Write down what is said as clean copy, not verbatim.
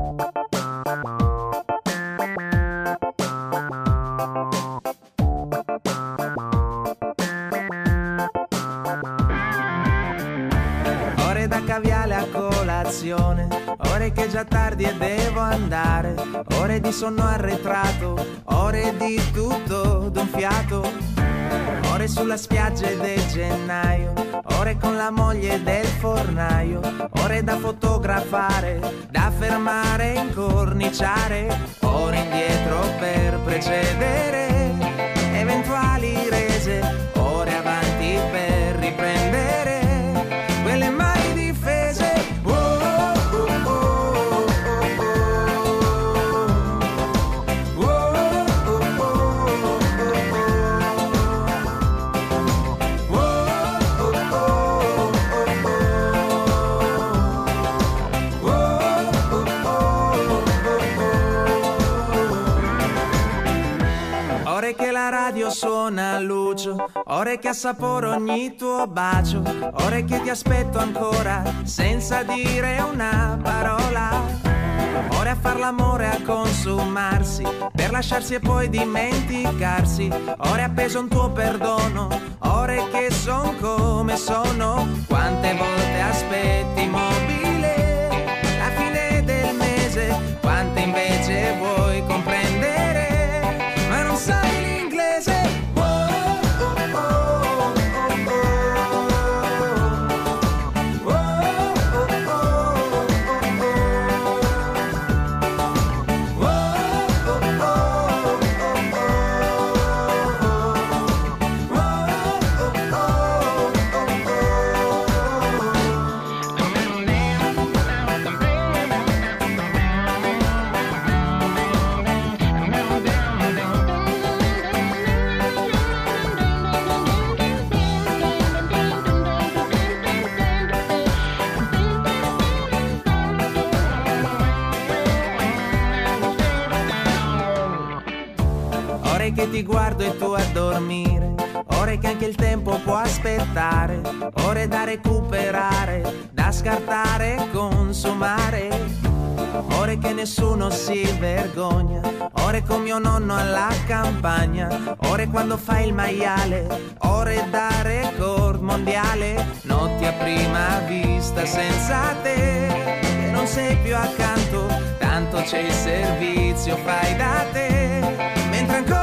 Ore da caviale a colazione, ore che è già tardi e devo andare, ore di sonno arretrato, ore di tutto d'un fiato, ore sulla spiaggia del gennaio, ore con la moglie del fornaio, ore da fotografare, da fermare e incorniciare, ore indietro per precedere eventuali rese, ore avanti per riprendere quelle mani difese. Oh, oh, oh, oh, oh, oh, ore che la radio suona a lucio, ore che assaporo ogni tuo bacio, ore che ti aspetto ancora senza dire una parola, ore a far l'amore a consumarsi per lasciarsi e poi dimenticarsi, ore appeso un tuo perdono, ore che son come sono. Quante volte aspetti immobile la fine del mese, quante invece vuoi comprendere ma non sai l'inglese. Oh, oh, oh, oh, oh, oh, oh, ore che ti guardo e tu a dormire, ore che anche il tempo può aspettare, ore da recuperare, da scartare e consumare, ore che nessuno si vergogna, ore con mio nonno alla campagna, ore quando fai il maiale, ore da record mondiale, notti a prima vista senza te, e non sei più accanto, tanto c'è il servizio fai da te, mentre ancora